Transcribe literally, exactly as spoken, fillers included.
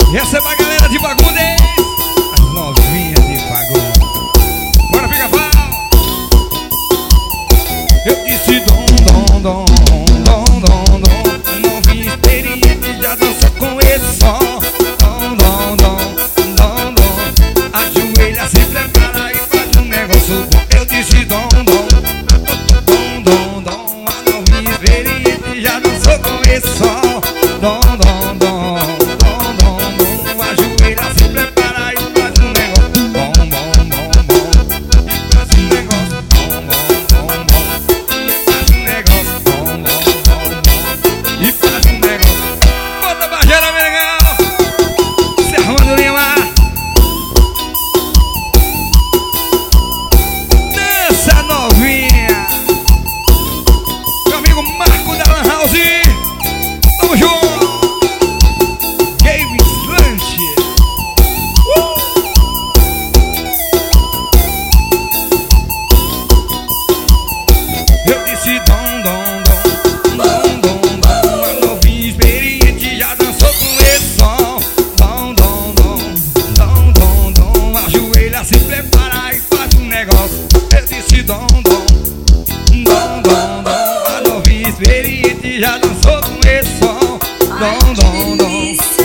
Receba a galera de Fagundes, as novinhas de Fagundes. Bora, pica-pau. Eu disse dom, dom, dom, dom, dom, dom. Novinha experiente já dançou com esse som. Dom, dom, dom, dom, dom. Ajoelha, se prepara e faz um negócio bom. Eu disse dom, dom, dom, dom, dom. A novinha experiente já dançou com esse som. Dom, dom, dom, dom, dom, dom. Ajoelha, se prepara e faz um negócio bom, bom, bom, bom. E faz um negócio bom, bom, bom, bom. E faz um negócio bom, bom, bom, bom. E faz um negócio. Bota a bajeira, meu legal. Se arrumando Lima. Dança novinha. Meu amigo Marco da Lan House. Tamo junto. Eu disse dom, dom, dom, dom, dom, dom. A novinha experiente já dançou com esse som. Dom, dom, dom, dom, dom, dom. Ajoelha, se prepara e faz um negócio. Eu disse dom, dom, dom, dom, dom. A novinha experiente já dançou com esse som. Dom, dom, dom.